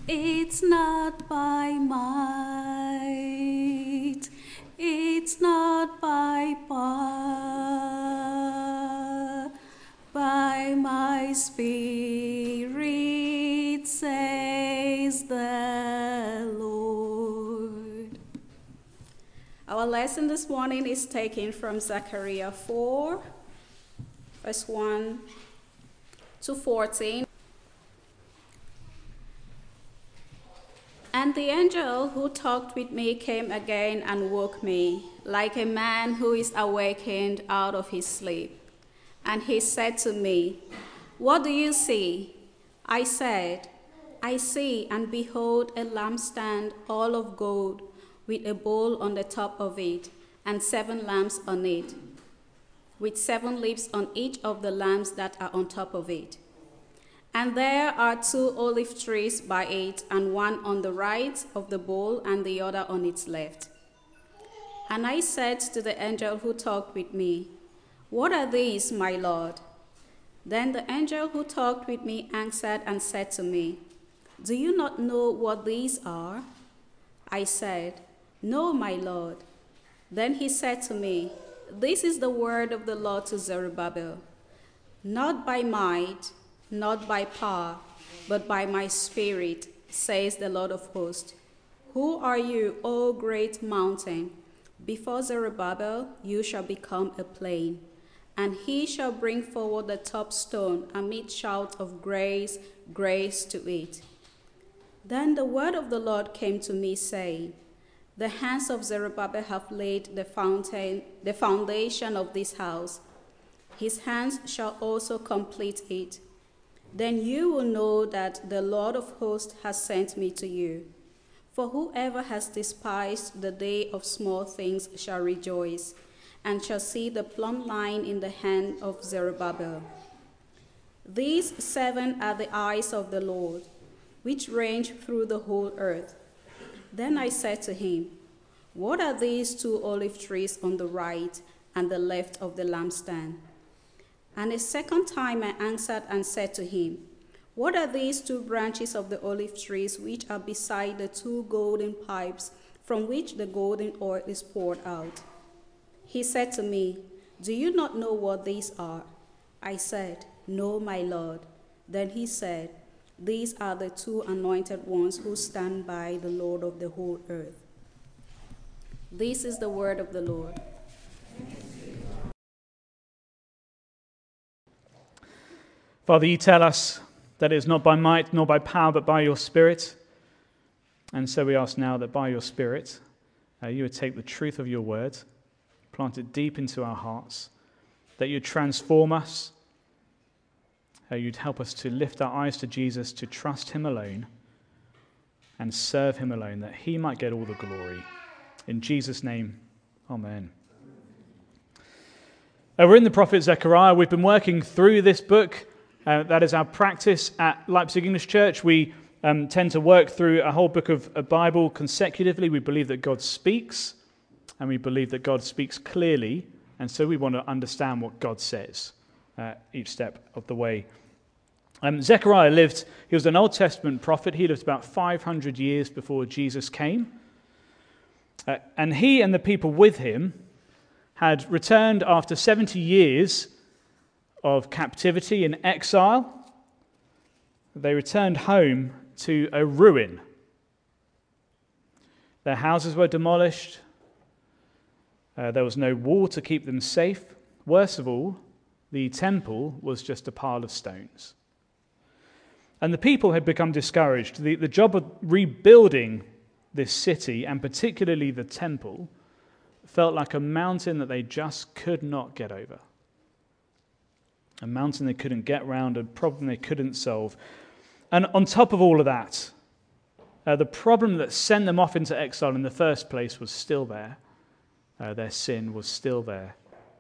It's not by might, it's not by power, by my spirit, says the Lord. Our lesson this morning is taken from Zechariah 4, verse 1 to 14. And the angel who talked with me came again and woke me, like a man who is awakened out of his sleep. And he said to me, "What do you see?" I said, "I see, and behold, a lampstand all of gold, with a bowl on the top of it, and 7 lamps on it, with 7 lips on each of the lamps that are on top of it. And there are 2 olive trees by it, and one on the right of the bowl and the other on its left." And I said to the angel who talked with me, "What are these, my Lord?" Then the angel who talked with me answered and said to me, "Do you not know what these are?" I said, "No, my Lord." Then he said to me, "This is the word of the Lord to Zerubbabel. Not by might, not by power, but by my spirit, says the Lord of hosts. Who are you, O great mountain? Before Zerubbabel you shall become a plain, and he shall bring forward the top stone amid shouts of grace, grace to it." Then the word of the Lord came to me, saying, "The hands of Zerubbabel have laid the foundation of this house. His hands shall also complete it. Then you will know that the Lord of hosts has sent me to you. For whoever has despised the day of small things shall rejoice, and shall see the plumb line in the hand of Zerubbabel. These 7 are the eyes of the Lord, which range through the whole earth." Then I said to him, "What are these 2 olive trees on the right and the left of the lampstand?" And a second time I answered and said to him, "What are these 2 branches of the olive trees which are beside the 2 golden pipes from which the golden oil is poured out?" He said to me, "Do you not know what these are?" I said, "No, my Lord." Then he said, "These are the 2 anointed ones who stand by the Lord of the whole earth." This is the word of the Lord. Father, you tell us that it is not by might nor by power, but by your Spirit. And so we ask now that by your Spirit, you would take the truth of your word, plant it deep into our hearts, that you'd transform us, you'd help us to lift our eyes to Jesus, to trust him alone, and serve him alone, that he might get all the glory. In Jesus' name, amen. We're in the prophet Zechariah. We've been working through this book. That is our practice at Leipzig English Church. We tend to work through a whole book of a Bible consecutively. We believe that God speaks, and we believe that God speaks clearly, and so we want to understand what God says each step of the way. Zechariah he was an Old Testament prophet. He lived about 500 years before Jesus came. And he and the people with him had returned after 70 years of captivity and exile. They returned home to a ruin. Their houses were demolished. There was no wall to keep them safe. Worst of all, the temple was just a pile of stones. And the people had become discouraged. The job of rebuilding this city, and particularly the temple, felt like a mountain that they just could not get over. A mountain they couldn't get round, a problem they couldn't solve. And on top of all of that, the problem that sent them off into exile in the first place was still there. Their sin was still there.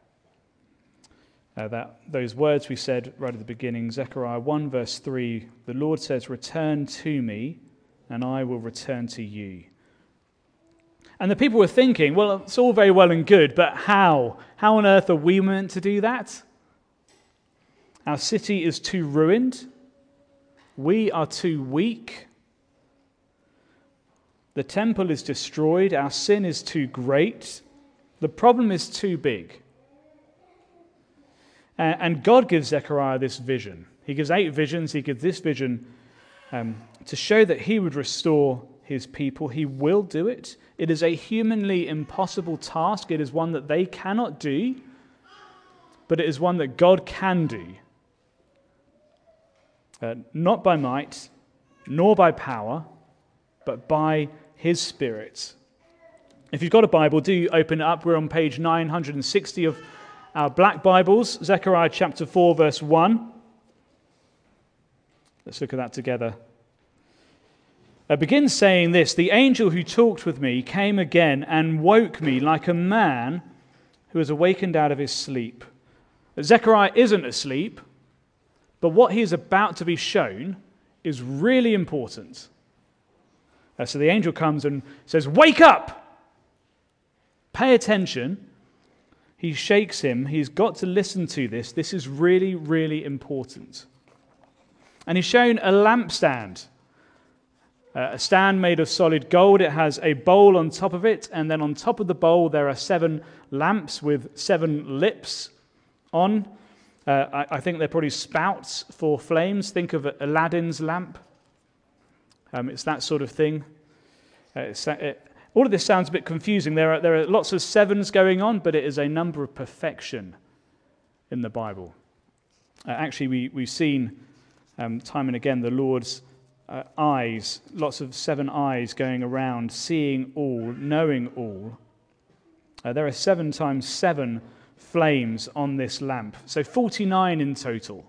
Those words we said right at the beginning, Zechariah 1 verse 3, the Lord says, "Return to me, and I will return to you." And the people were thinking, well, it's all very well and good, but how? How on earth are we meant to do that? Our city is too ruined. We are too weak. The temple is destroyed. Our sin is too great. The problem is too big. And God gives Zechariah this vision. He gives 8 visions. He gives this vision to show that he would restore his people. He will do it. It is a humanly impossible task. It is one that they cannot do, but it is one that God can do. Not by might, nor by power, but by his Spirit. If you've got a Bible, do open it up. We're on page 960 of our black Bibles, Zechariah chapter 4, verse 1. Let's look at that together. It begins saying this: "The angel who talked with me came again and woke me like a man who has awakened out of his sleep." Zechariah isn't asleep, but what he is about to be shown is really important. So the angel comes and says, "Wake up! Pay attention." He shakes him. He's got to listen to this. This is really, really important. And he's shown a lampstand, a stand made of solid gold. It has a bowl on top of it, and then on top of the bowl there are 7 lamps with 7 lips on. I think they're probably spouts for flames. Think of Aladdin's lamp. It's that sort of thing. All of this sounds a bit confusing. There are lots of 7s going on, but it is a number of perfection in the Bible. Actually, we've seen time and again the Lord's eyes, lots of 7 eyes going around, seeing all, knowing all. There are 7 times 7 flames on this lamp, so 49 in total.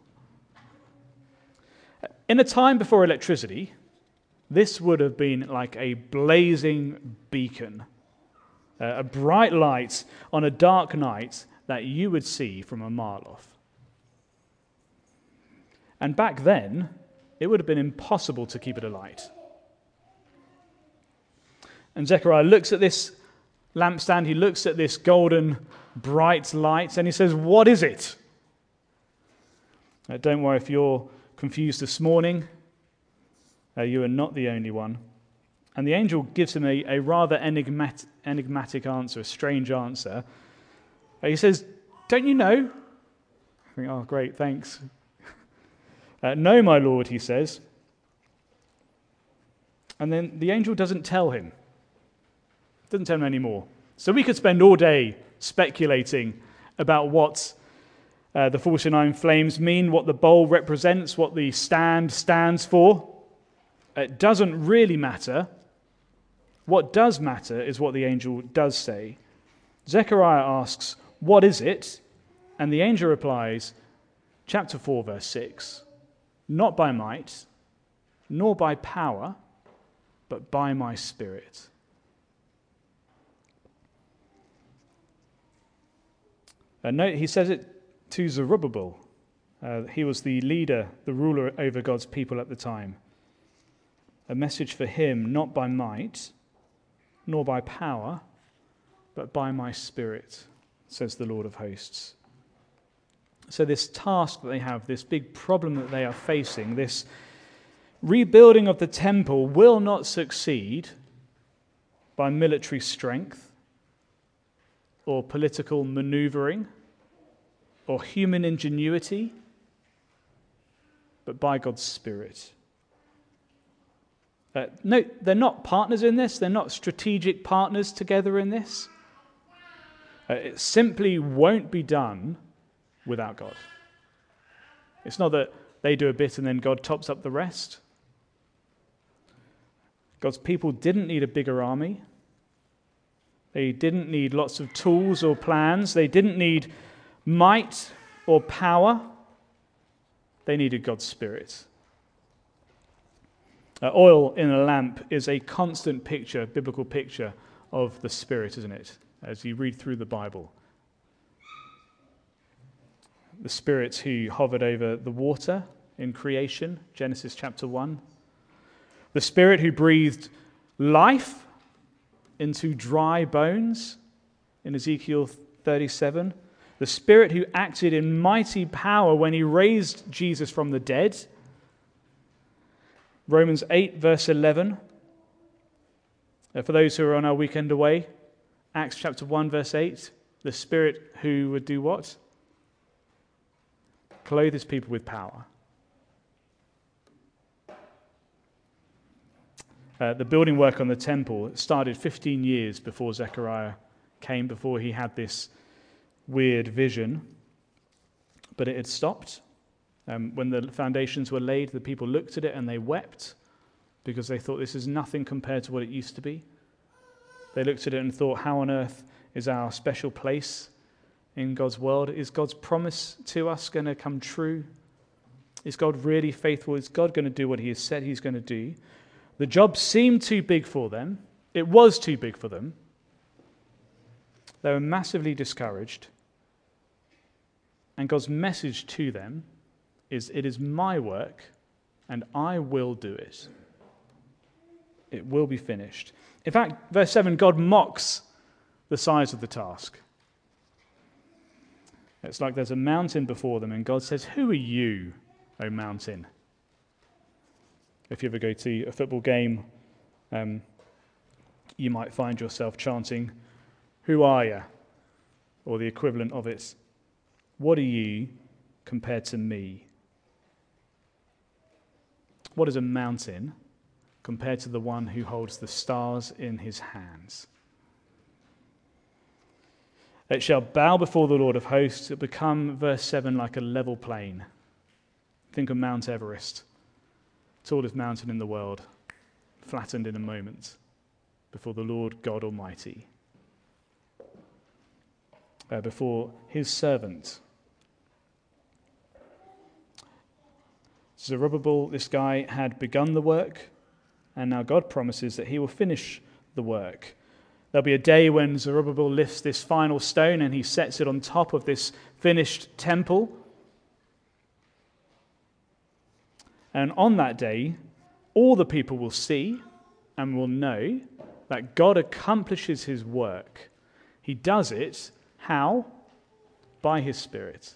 In a time before electricity, this would have been like a blazing beacon, a bright light on a dark night that you would see from a mile off. And back then, it would have been impossible to keep it alight. And Zechariah looks at this lampstand, he looks at this golden bright light, and he says, "What is it?" Don't worry if you're confused this morning. You are not the only one. And the angel gives him a rather enigmatic answer, a strange answer. He says, "Don't you know?" I think, "Oh, great, thanks." "No, my lord," he says. And then the angel doesn't tell him. Doesn't tell him anymore. So we could spend all day speculating about what the 49 flames mean, what the bowl represents, what the stand stands for. It doesn't really matter. What does matter is what the angel does say. Zechariah asks, "What is it?" And the angel replies, chapter 4, verse 6, "Not by might, nor by power, but by my Spirit." Note, he says it to Zerubbabel. He was the leader, the ruler over God's people at the time. A message for him, not by might, nor by power, but by my Spirit, says the Lord of hosts. So this task that they have, this big problem that they are facing, this rebuilding of the temple will not succeed by military strength or political maneuvering or human ingenuity, but by God's Spirit. No, they're not partners in this. They're not strategic partners together in this. It simply won't be done without God. It's not that they do a bit and then God tops up the rest. God's people didn't need a bigger army. They didn't need lots of tools or plans. They didn't need might or power. They needed God's Spirit. Oil in a lamp is a constant picture, biblical picture of the Spirit, isn't it? As you read through the Bible. The Spirit who hovered over the water in creation, Genesis chapter 1. The Spirit who breathed life into dry bones in Ezekiel 37. The Spirit who acted in mighty power when he raised Jesus from the dead. Romans 8, verse 11. For those who are on our weekend away, Acts chapter 1, verse 8, the Spirit who would do what? Clothe his people with power. The building work on the temple started 15 years before Zechariah came, before he had this weird vision. But it had stopped. When the foundations were laid, the people looked at it and they wept because they thought this is nothing compared to what it used to be. They looked at it and thought, how on earth is our special place in God's world? Is God's promise to us going to come true? Is God really faithful? Is God going to do what he has said he's going to do? The job seemed too big for them. It was too big for them. They were massively discouraged. And God's message to them is, it is my work and I will do it. It will be finished. In fact, verse 7, God mocks the size of the task. It's like there's a mountain before them and God says, who are you, O mountain? If you ever go to a football game, you might find yourself chanting, who are you? Or the equivalent of it. What are you compared to me? What is a mountain compared to the one who holds the stars in his hands? It shall bow before the Lord of hosts. It become, verse 7, like a level plain. Think of Mount Everest. Tallest mountain in the world, flattened in a moment before the Lord God Almighty, before his servant. Zerubbabel, this guy, had begun the work, and now God promises that he will finish the work. There'll be a day when Zerubbabel lifts this final stone and he sets it on top of this finished temple. And on that day, all the people will see and will know that God accomplishes his work. He does it, how? By his Spirit.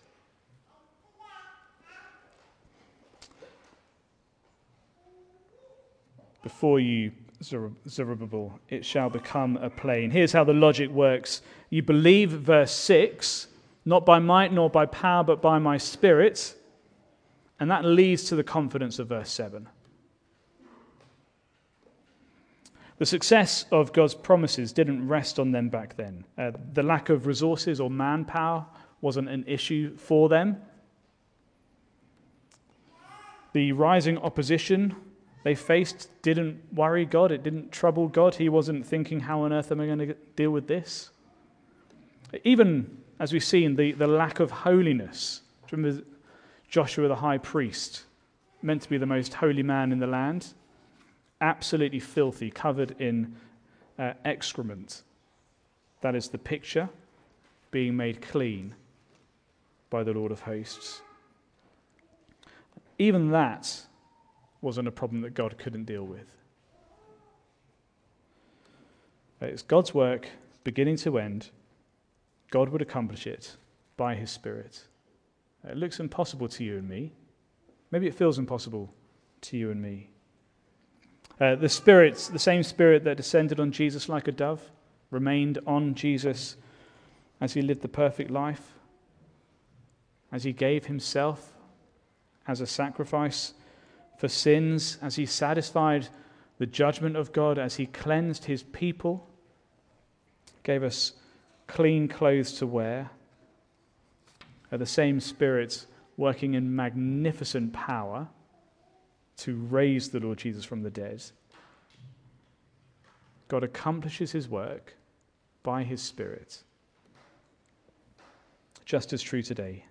Before you, Zerubbabel, it shall become a plain. Here's how the logic works. You believe, verse 6, not by might nor by power, but by my Spirit. And that leads to the confidence of verse 7. The success of God's promises didn't rest on them back then. The lack of resources or manpower wasn't an issue for them. The rising opposition they faced didn't worry God. It didn't trouble God. He wasn't thinking, how on earth am I going to deal with this? Even, as we've seen, the lack of holiness. Remember Joshua the high priest, meant to be the most holy man in the land, absolutely filthy, covered in excrement. That is the picture being made clean by the Lord of hosts. Even that wasn't a problem that God couldn't deal with. It's God's work, beginning to end. God would accomplish it by his Spirit. It looks impossible to you and me. Maybe it feels impossible to you and me. The same Spirit that descended on Jesus like a dove, remained on Jesus as he lived the perfect life, as he gave himself as a sacrifice for sins, as he satisfied the judgment of God, as he cleansed his people, gave us clean clothes to wear. The same Spirit working in magnificent power to raise the Lord Jesus from the dead. God accomplishes his work by his Spirit. Just as true today.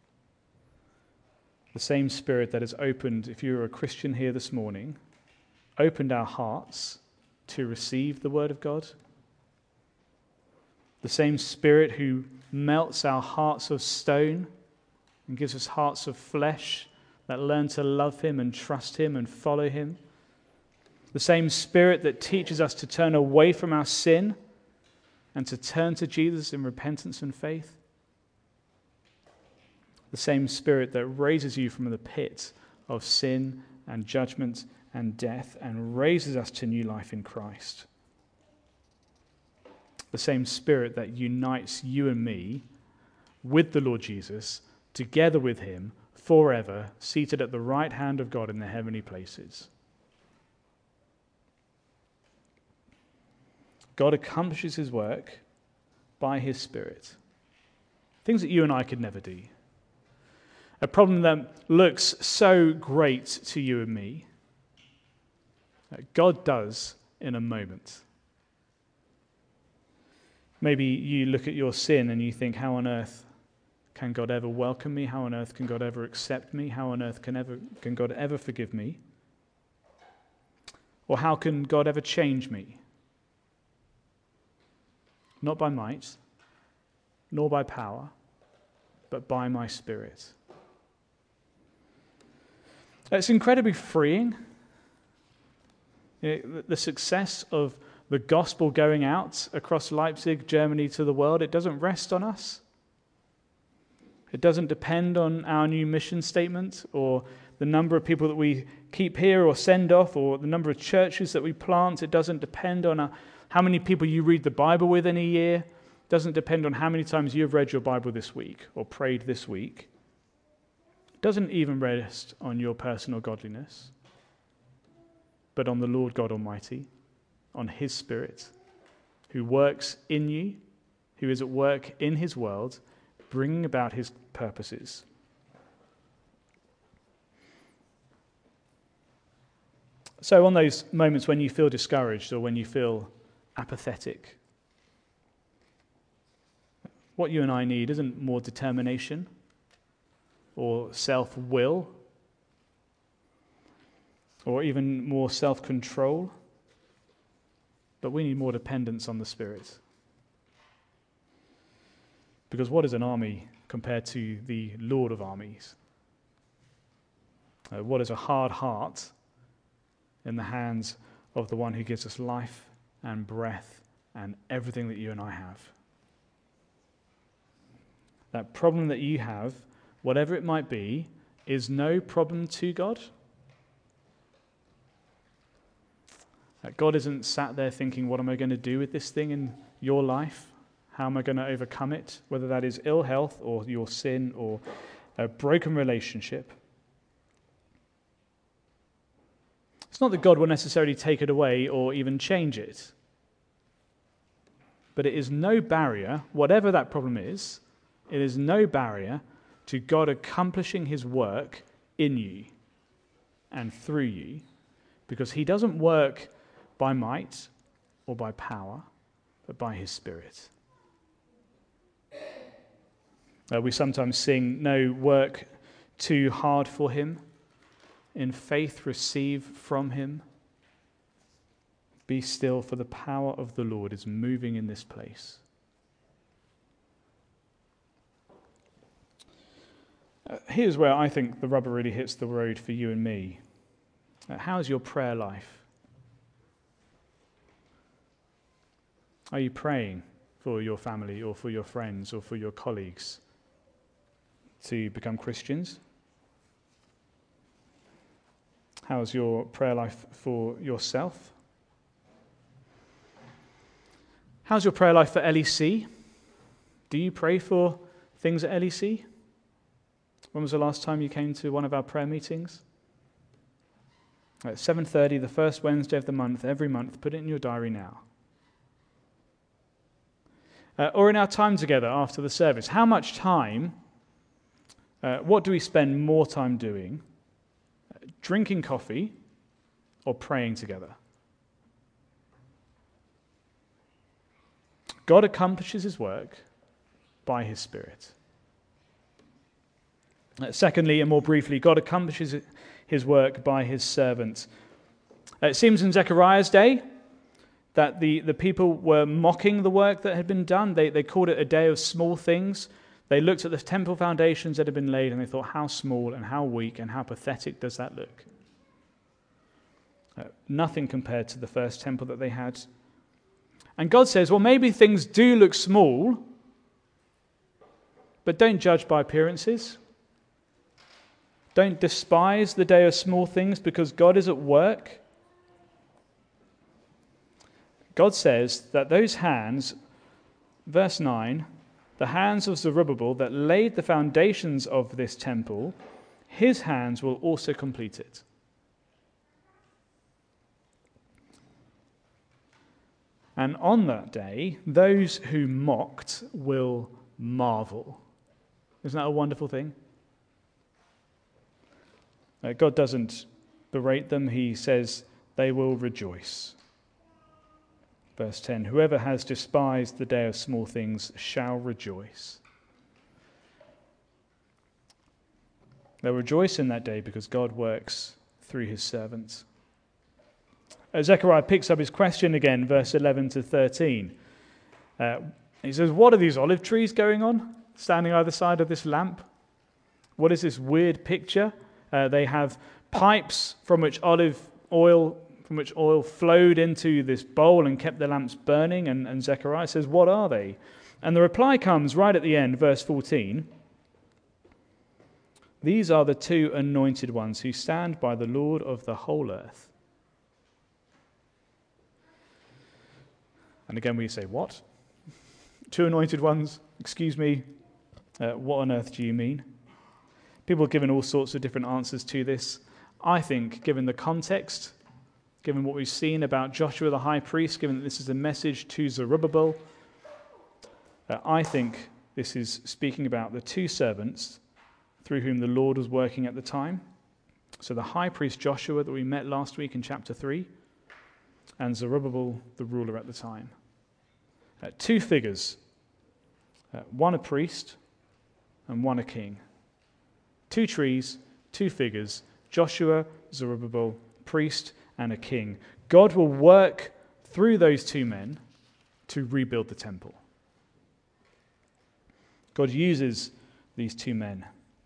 The same Spirit that has opened, if you're a Christian here this morning, opened our hearts to receive the Word of God. The same Spirit who melts our hearts of stone and gives us hearts of flesh that learn to love him and trust him and follow him. The same Spirit that teaches us to turn away from our sin and to turn to Jesus in repentance and faith. The same Spirit that raises you from the pit of sin and judgment and death and raises us to new life in Christ. the same Spirit that unites you and me with the Lord Jesus, together with him, forever, seated at the right hand of God in the heavenly places. God accomplishes his work by his Spirit. Things that you and I could never do. A problem that looks so great to you and me, God does in a moment. Maybe you look at your sin and you think, how on earth can God ever welcome me? How on earth can God ever accept me? How on earth can God ever forgive me? Or how can God ever change me? Not by might, nor by power, but by my Spirit. It's incredibly freeing. The success of the gospel going out across Leipzig, Germany, to the world, it doesn't rest on us. It doesn't depend on our new mission statement or the number of people that we keep here or send off or the number of churches that we plant. It doesn't depend on how many people you read the Bible with in a year. It doesn't depend on how many times you've read your Bible this week or prayed this week. It doesn't even rest on your personal godliness, but on the Lord God Almighty, on his Spirit, who works in you, who is at work in his world, bringing about his purposes. So on those moments when you feel discouraged or when you feel apathetic, what you and I need isn't more determination or self-will or even more self-control, but we need more dependence on the Spirit. Because what is an army compared to the Lord of armies? What is a hard heart in the hands of the one who gives us life and breath and everything that you and I have? That problem that you have, whatever it might be, is no problem to God. That God isn't sat there thinking, what am I going to do with this thing in your life? How am I going to overcome it? Whether that is ill health or your sin or a broken relationship. It's not that God will necessarily take it away or even change it. But it is no barrier, whatever that problem is, it is no barrier to God accomplishing his work in you and through you, because he doesn't work by might or by power, but by his Spirit. We sometimes sing, no work too hard for him, in faith receive from him. Be still, for the power of the Lord is moving in this place. Here's where I think the rubber really hits the road for you and me. How's your prayer life? Are you praying for your family or for your friends or for your colleagues to become Christians? How's your prayer life for yourself? How's your prayer life for LEC? Do you pray for things at LEC? When was the last time you came to one of our prayer meetings? At 7:30, the first Wednesday of the month, every month. Put it in your diary now. Or in our time together after the service. How much time, what do we spend more time doing? Drinking coffee or praying together? God accomplishes his work by his Spirit. Secondly, and more briefly, God accomplishes his work by his servant. It seems in Zechariah's day that the people were mocking the work that had been done. They called it a day of small things. They looked at the temple foundations that had been laid and they thought, how small and how weak and how pathetic does that look? Nothing compared to the first temple that they had. And God says, well, maybe things do look small, but don't judge by appearances. Don't despise the day of small things, because God is at work. God says that those hands Verse 9, the hands of Zerubbabel that laid the foundations of this temple, his hands will also complete it. And on that day, those who mocked will marvel. Isn't that a wonderful thing? God doesn't berate them. He says they will rejoice. Verse 10, whoever has despised the day of small things shall rejoice. They'll rejoice in that day because God works through his servants. Zechariah picks up his question again, verse 11 to 13. He says, what are these olive trees going on, standing either side of this lamp? What is this weird picture? They have pipes from which oil flowed into this bowl and kept the lamps burning. And Zechariah says, what are they? And the reply comes right at the end, verse 14. These are the two anointed ones who stand by the Lord of the whole earth. And again we say, what? Two anointed ones? Excuse me, what on earth do you mean? People have given all sorts of different answers to this. I think, given the context, given what we've seen about Joshua the high priest, given that this is a message to Zerubbabel, I think this is speaking about the two servants through whom the Lord was working at the time. So the high priest Joshua that we met last week in chapter 3, and Zerubbabel, the ruler at the time. Two figures, one a priest and one a king. Two trees, two figures, Joshua, Zerubbabel, priest and a king. God will work through those two men to rebuild the temple. God uses these two men.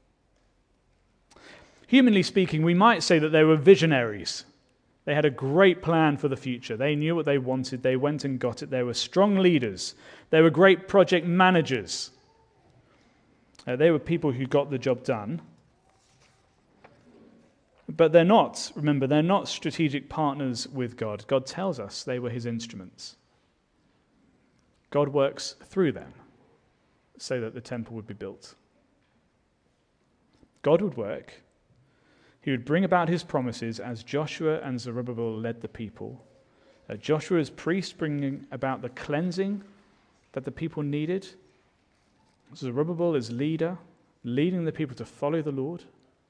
Humanly speaking, we might say that they were visionaries. They had a great plan for the future. They knew what they wanted. They went and got it. They were strong leaders. They were great project managers. They were people who got the job done. But they're not strategic partners with God. God tells us they were his instruments. God works through them so that the temple would be built. God would work. He would bring about his promises as Joshua and Zerubbabel led the people. Joshua as priest, bringing about the cleansing that the people needed. Zerubbabel as leader, leading the people to follow the Lord.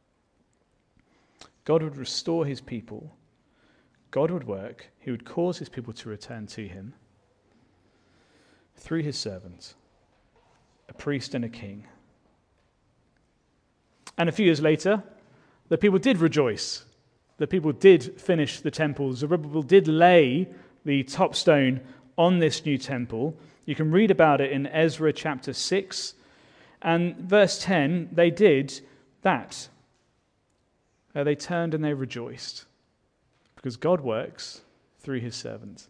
God would restore his people. God would work. He would cause his people to return to him through his servants, a priest and a king. And a few years later, the people did rejoice. The people did finish the temple. Zerubbabel did lay the top stone on this new temple. You can read about it in Ezra chapter 6. And verse 10, they did that. They turned and they rejoiced because God works through his servants.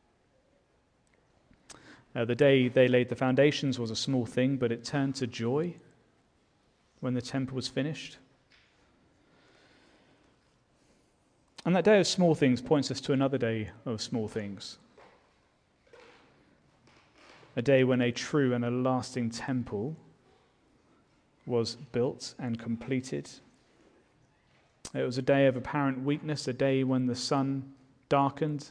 The day they laid the foundations was a small thing, but it turned to joy when the temple was finished. And that day of small things points us to another day of small things. A day when a true and a lasting temple was built and completed. It was a day of apparent weakness, a day when the sun darkened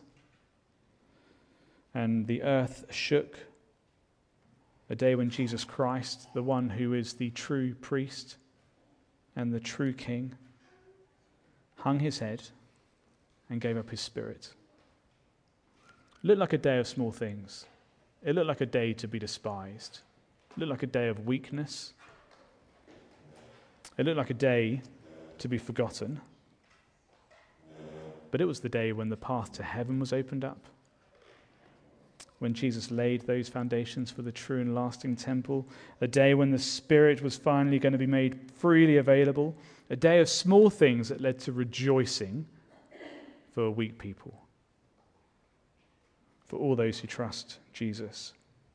and the earth shook. A day when Jesus Christ, the one who is the true priest and the true king, hung his head and gave up his spirit. It looked like a day of small things. It looked like a day to be despised. It looked like a day of weakness. It looked like a day to be forgotten. But it was the day when the path to heaven was opened up, when Jesus laid those foundations for the true and lasting temple, a day when the Spirit was finally going to be made freely available, a day of small things that led to rejoicing for weak people, for all those who trust Jesus.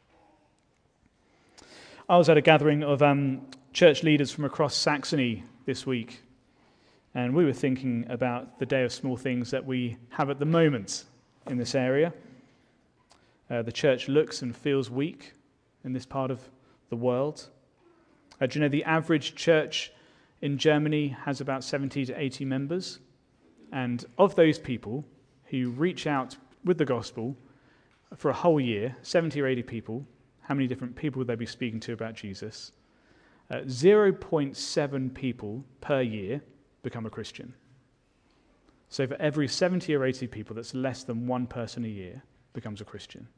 I was at a gathering of church leaders from across Saxony this week, and we were thinking about the day of small things that we have at the moment in this area. The church looks and feels weak. in this part of the world. Do you know the average church in Germany has about 70 to 80 members? And of those people who reach out with the gospel for a whole year, 70 or 80 people, how many different people would they be speaking to about Jesus? 0.7 people per year become a Christian. So for every 70 or 80 people, that's less than one person a year becomes a Christian.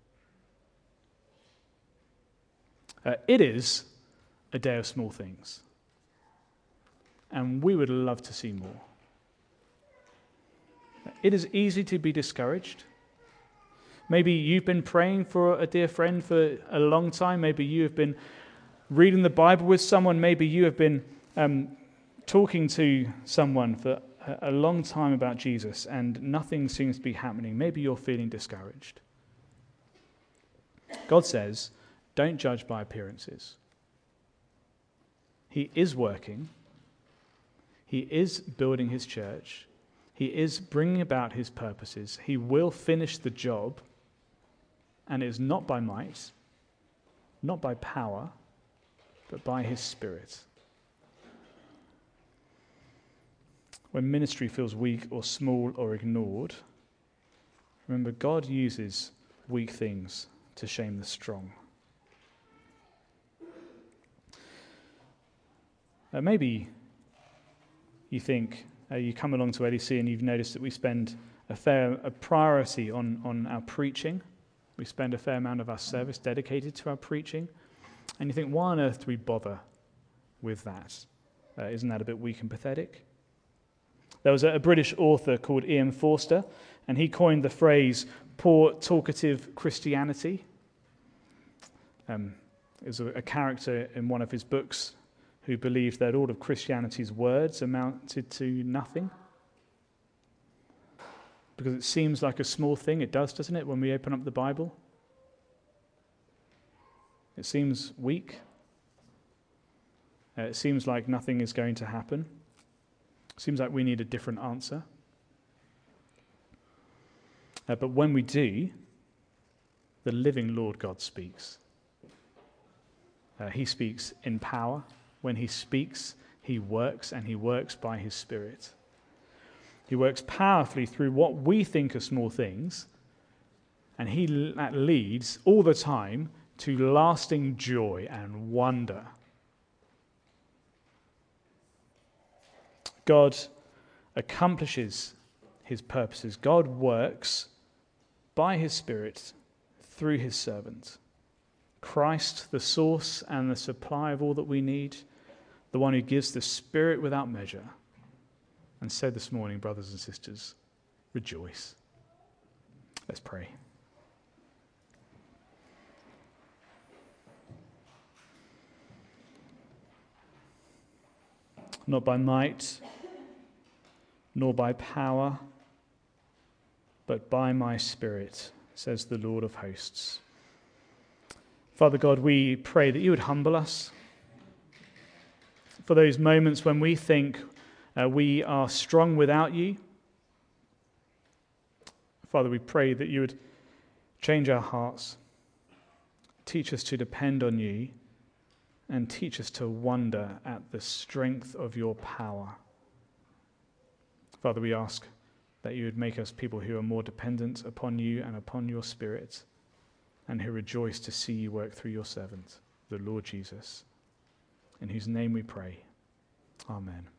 It is a day of small things. And we would love to see more. It is easy to be discouraged. Maybe you've been praying for a dear friend for a long time. Maybe you have been reading the Bible with someone. Maybe you have been talking to someone for a long time about Jesus and nothing seems to be happening. Maybe you're feeling discouraged. God says, don't judge by appearances. He is working. He is building his church. He is bringing about his purposes. He will finish the job. And it is not by might, not by power, but by his Spirit. When ministry feels weak or small or ignored, remember God uses weak things to shame the strong. Maybe you think you come along to LEC and you've noticed that we spend a priority on our preaching. We spend a fair amount of our service dedicated to our preaching. And you think, why on earth do we bother with that? Isn't that a bit weak and pathetic? There was a British author called Ian Forster, and he coined the phrase, poor talkative Christianity. There's a character in one of his books who believed that all of Christianity's words amounted to nothing. Because it seems like a small thing. It does, doesn't it, when we open up the Bible? It seems weak. It seems like nothing is going to happen. It seems like we need a different answer. But when we do, the living Lord God speaks. He speaks in power. When he speaks, he works, and he works by his Spirit. He works powerfully through what we think are small things, and that leads all the time to lasting joy and wonder. God accomplishes his purposes. God works by his Spirit through his servant. Christ, the source and the supply of all that we need, the one who gives the Spirit without measure. And so this morning, brothers and sisters, rejoice. Let's pray. Not by might, nor by power, but by my Spirit, says the Lord of hosts. Father God, we pray that you would humble us for those moments when we think we are strong without you. Father, we pray that you would change our hearts, teach us to depend on you, and teach us to wonder at the strength of your power. Father, we ask that you would make us people who are more dependent upon you and upon your Spirit, and who rejoice to see you work through your servant, the Lord Jesus, in whose name we pray. Amen.